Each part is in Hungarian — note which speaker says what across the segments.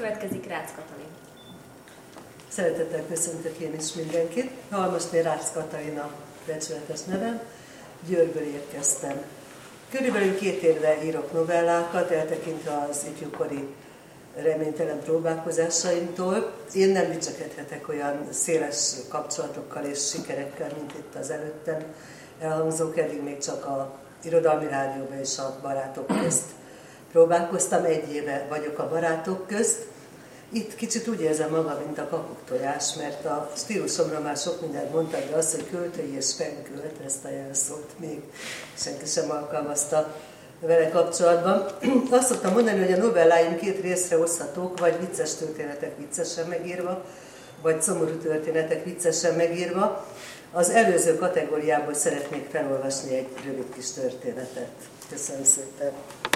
Speaker 1: következik Rácz Katalin.
Speaker 2: Szeretettel köszöntök én is mindenkit. Halmosné Rácz Katalin becsületes nevem, Győrből érkeztem. Körülbelül 2 éve írok novellákat, eltekintve az ifjúkori reménytelen próbálkozásaimtól. Én nem dicsekedhetek olyan széles kapcsolatokkal és sikerekkel, mint itt az előttem elhangzók, eddig még csak a irodalmi rádióban és a barátok közt próbálkoztam, 1 éve vagyok a barátok közt. Itt kicsit úgy érzem magam, mint a kakuktojás, mert a stílusomra már sok mindent mondtak, de az, hogy költői és fenkölt, ezt a jelszót még senki sem alkalmazta vele kapcsolatban. Azt szoktam mondani, hogy a novelláim 2 részre oszthatók, vagy vicces történetek viccesen megírva, vagy szomorú történetek viccesen megírva. Az előző kategóriából szeretnék felolvasni egy rövid kis történetet. Köszönöm szépen!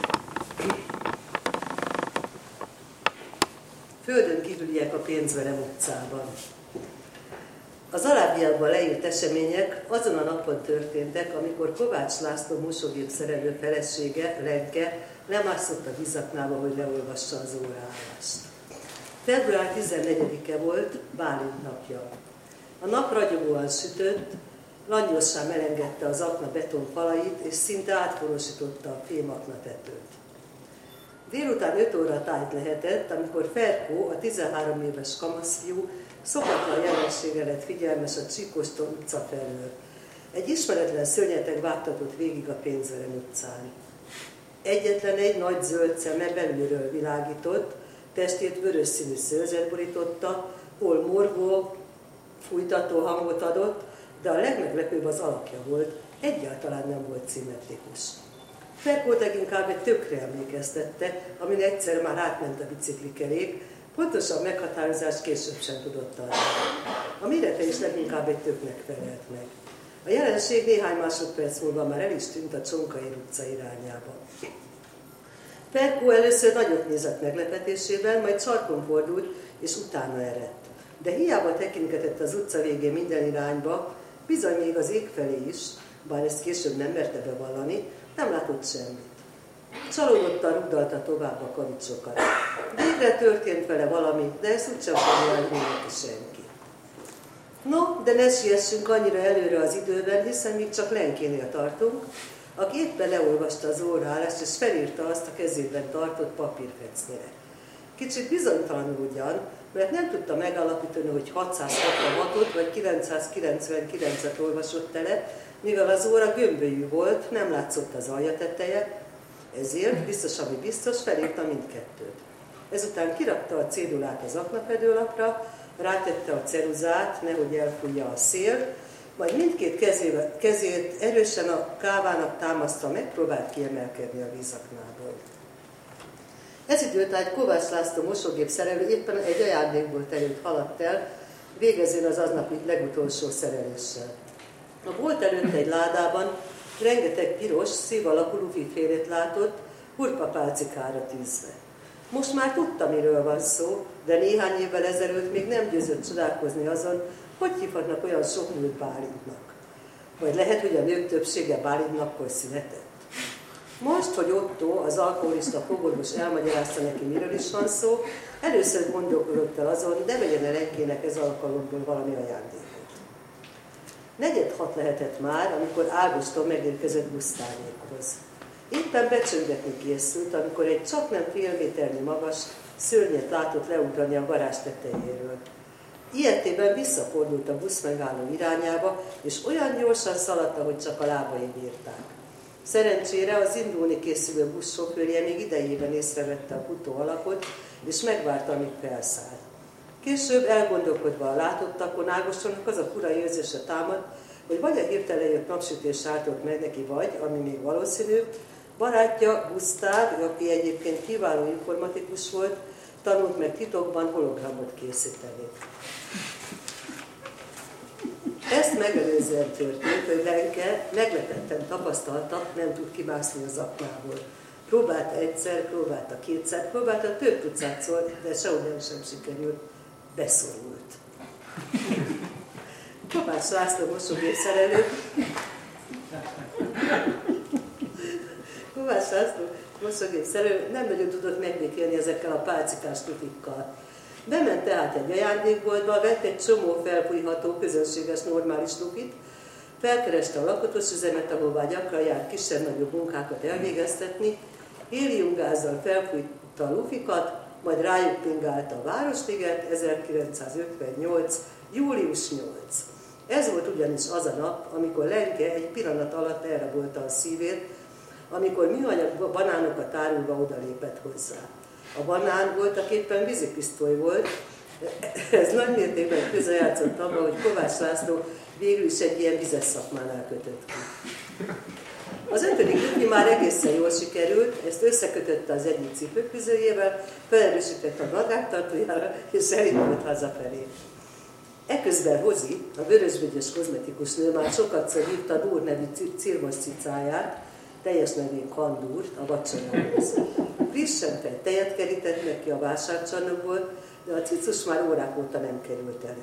Speaker 2: Földön kívüliek a Pénzverem utcában. Az alábbiakban leírt események azon a napon történtek, amikor Kovács László mosógép szerelő felesége, Lenke, lemászott a vízaknába, hogy leolvassa az óraállást. Február 14-e volt, Bálint napja. A nap ragyogóan sütött, langyossan melengedte az akna betonfalait, és szinte átforosította a fémaknatetőt. Délután 5 óra tájt lehetett, amikor Ferkó, a 13 éves kamaszfiú, szokatlan jelenséggel lett figyelmes a Csíkoston utca felől. Egy ismeretlen szörnyeteg vágtatott végig a Pénzverem utcán. Egyetlen egy nagy zöld szeme belülről világított, testét vörös színű szőrzet borította, hol morgó, fújtató hangot adott, de a legmeglepőbb az alakja volt, egyáltalán nem volt szimmetrikus. Ferkót leginkább egy tökre emlékeztette, amin egyszer már átment a biciklikerék, pontosabb meghatározást később sem tudott adni. A mérete is leginkább egy töknek felelt meg. A jelenség néhány másodperc múlva már el is tűnt a Csonkaér utca irányába. Ferkó először nagyot nézett meglepetésében, majd sarkon fordult, és utána eredt. De hiába tekingetett az utca végén minden irányba, bizony még az ég felé is, bár ezt később nem merte bevallani, nem látott semmit. Csalódottan rugdalta tovább a kavicsokat. Végre történt vele valami, de ezt úgysem fogja elmondani senki. No, de ne siessünk annyira előre az időben, hiszen még csak Lenkénél tartunk, aki éppen leolvasta az óraállást, és felírta azt a kezében tartott papírfecnire. Kicsit bizonytalanul ugyan, mert nem tudta megállapítani, hogy 666-ot vagy 999-et olvasott tele, mivel az óra gömbölyű volt, nem látszott az alja teteje, ezért biztos, ami biztos, felírta mindkettőt. Ezután kirakta a cédulát az aknafedőlapra, rátette a ceruzát, nehogy elfújja a szél, majd mindkét kezét erősen a kávának támasztva megpróbált kiemelkedni a vízaknából. Ez időtájt Kovács László mosógép szerelő éppen egy ajándékbolt haladt el, végezőn az aznapi legutolsó szereléssel. A bolt előtt egy ládában rengeteg piros, szív alakú lufifélét látott, hurkapálcikára tűzve. Most már tudta, miről van szó, de néhány évvel ezelőtt még nem győzött csodálkozni azon, hogy hívhatnak olyan sok nőt Bálintnak. Vagy lehet, hogy a nők többsége Bálintnakkor született. Most, hogy Otto, az alkoholista fogorvos elmagyarázta neki, miről is van szó, először gondolkodott el azon, de vegyen el Lenkének ez alkalomból valami ajándékot. 4:06 lehetett már, amikor Ágoston megérkezett Gusztávékhoz. Éppen becsöngetni készült, amikor egy csaknem fél méternyi magas szörnyet látott leugrani a garázs tetejéről. Ilyetében visszafordult a busz megálló irányába, és olyan gyorsan szaladt, hogy csak a lábai bírták. Szerencsére az indulni készülő buszsofőrje még idejében észrevette a futó alakot, és megvárta, amíg felszállt. Később elgondolkodva a látottakon Ágostonnak az a fura érzése támadt, hogy vagy a hirtelen jött napsütés ártott meg neki, vagy, ami még valószínűbb, barátja Gusztáv, aki egyébként kiváló informatikus volt, tanult meg titokban hologramot készíteni. Ezt megelőzően történt, hogy Lenke meglepetten tapasztalta, nem tud kimászni az aknából. Próbálta egyszer, próbálta kétszer, próbálta több tucatszor, de sehogyan sem sikerült, beszorult. Kovács László mosógép szerelő. Kovács László mosolyogép szerelő nem nagyon tudott megbékélni ezekkel a pálcikás tufikkal. Bement tehát egy ajándékboltba, vett egy csomó felfújható, közönséges, normális lufit, felkereste a lakatos üzemet, ahová gyakran járt kisebb-nagyobb munkákat elvégeztetni, héliumgázzal felfújta a lufikat, majd rájuk pingálta a Városliget, 1958. július 8. Ez volt ugyanis az a nap, amikor Lenke egy pillanat alatt elrabolta a szívét, amikor műanyag banánokat árulva odalépett hozzá. A banán voltaképpen vízipisztoly volt, ez nagy mértékben közrejátszott abban, hogy Kovács László végül is egy ilyen vizes szakmánál kötött ki. Az 5. lufi már egészen jól sikerült, ezt összekötötte az egyik cipőfűzőjével, felerősített a nadrágtartójára, és elindult hazafelé. Eközben Hozi, a vörösbögyös kozmetikus nő már sokatszor hívta Dúr nevű cirmos cicáját, teljes nevén Kandúrt, a vacsorához. Frissen fej tejet kerített neki a vásárcsarnokból, de a cicus már órák óta nem került elő.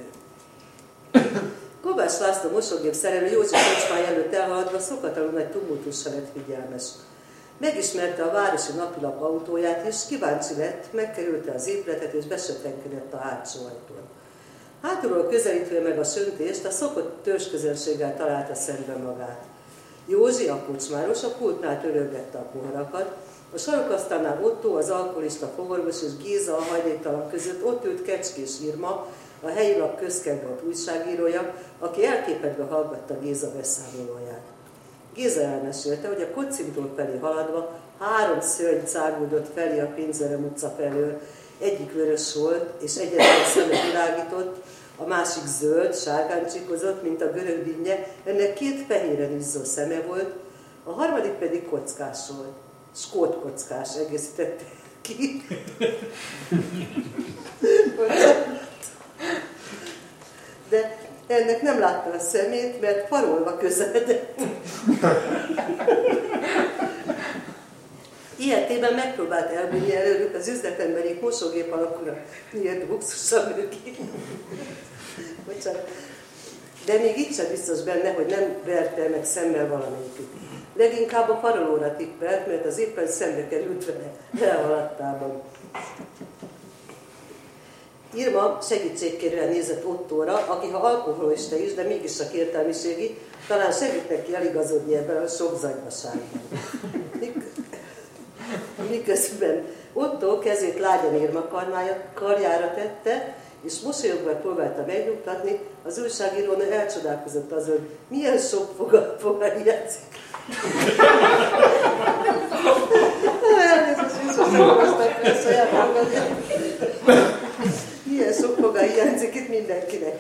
Speaker 2: Kovács László mosógép szerelő Józsi kocsmája előtt elhaladva szokatlanul nagy tumultussal lett figyelmes. Megismerte a városi napilap autóját, és kíváncsi lett, megkerülte az épületet, és besöprenkedett a hátsó ajtón. Hátulról közelítve meg a söntést, a szokott törzsközönséggel találta szemben magát. Józsi, a kocsmáros, a pultnál törölgette a poharakat, a sarokasztalnál Otto, az alkoholista fogorvos és Géza, a hajléktalan között ott ült Kecskés Irma, a helyi lap közkedvelt újságírója, aki elképedve hallgatta Géza beszámolóját. Géza elmesélte, hogy a kocintól felé haladva 3 szörny száguldott felé a Pénzerem utca felől, egyik vörös volt, és egyetlen szeme világított, a másik zöld, sárgán csikozott, mint a görög dinnye, ennek 2 fehéren izzó szeme volt, a harmadik pedig kockás volt. Skót kockás egészítette ki. De ennek nem látta a szemét, mert parolva közeledett. Ilyetében megpróbált elbújni előlük az üzletemberék mosógép alakúra nyílt buxussal mögé. De még így sem biztos benne, hogy nem verte meg szemmel valamelyikük. Leginkább a parolóra tippelt, mert az éppen szembe került vele elhaladtában. Irma segítségkérően nézett Ottóra, aki ha alkoholista is, de mégis csak értelmiségi, talán segít neki eligazodni ebben a sok zagyvaságban. Miközben Otto kezét lágyan Irma karjára tette, és mosolyogva próbálta megnyugtatni, az újságírónő elcsodálkozott azon, hogy milyen sok foga hiányzik. Milyen sok foga hiányzik itt mindenkinek.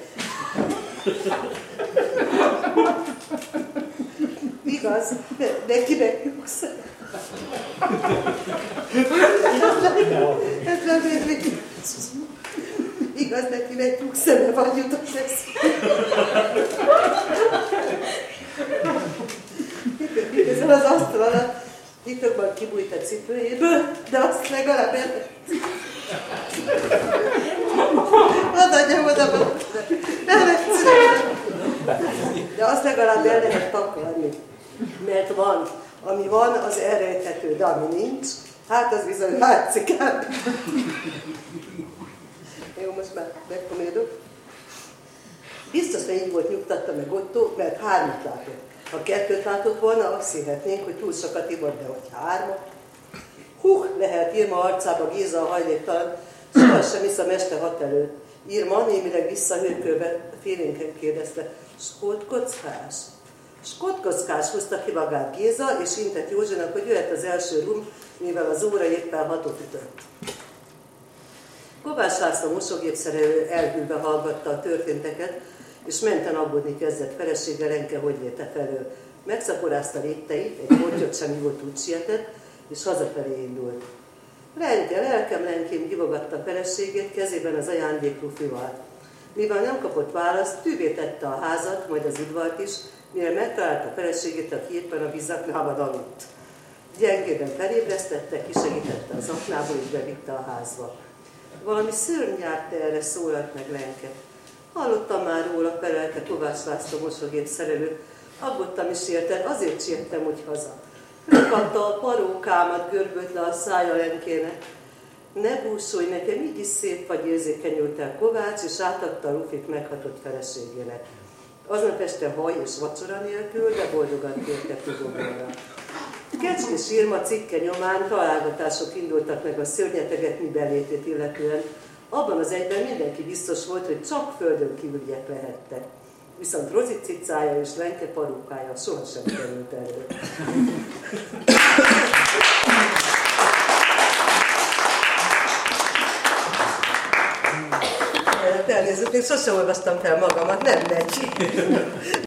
Speaker 2: Igaz, nekinek nyugsz. Igaz, nekinek nyugszeme van jutott lesz. Miközben az asztal alatt titokban kibújt a cipőjéből, de azt legalább el... Adja oda, de azt legalább el lehet takarni. Mert van, ami van, az elrejthető, de ami nincs, hát az bizony látszik át. Jó, most már megkomédok. Biztos, hogy így volt, nyugtatta meg Otto, mert 3 látott. Ha 2 látott volna, azt hihetnénk, hogy túl sokat ivott, de hogy 3. Lehelt Irma arcába Géza a hajléktalan, sohasem hisz a mester hat előtt. Irma némileg visszahőkölve félénken kérdezte, skótkockás? Skótkockás, hozta ki magát Géza, és intett Józsinak, hogy jöhet az első rum, mivel az óra éppen 6-ot ütött. Kovács László mosógépszerelő elhűlve hallgatta a történteket, és menten aggódni kezdett felesége Lenke, hogy érte felől. Megszaporázta lépteit, egy pontyot sem ivott, úgy sietett, és hazafelé indult. Lenke, lelkem Lenkém, hívogatta a feleségét, kezében az ajándéklufival. Mivel nem kapott választ, tűvé tette a házat, majd az udvart is, mire megtalálta a feleségét, aki éppen a vízaknában aludt. Gyengében felébresztette, kisegítette az aknából, és bevitte a házba. Valami szörny járt erre, szólalt meg Lenke. Hallottam már róla, felelte Kovács László mosógép szerelő. Aggódtam is érted, azért siettem úgy haza. Megkapta a parókámat, görbült le a szája lenkének. Ne búsulj, nekem így is szép vagy, érzékenyült el Kovács, és átadta a Rufit meghatott feleségének. Aznap este haj és vacsora nélkül, de boldogan tértek Hugoborra. Kecskés Irma cikke nyomán találgatások indultak meg a szörnyeteget mibenlétét illetően. Abban az egyben mindenki biztos volt, hogy csak földön kívüliek lehettek. Viszont Rozi cicája és Lenke parókája sohasem került elő. Elnézést, én sosem olvastam fel magamat, nem megy.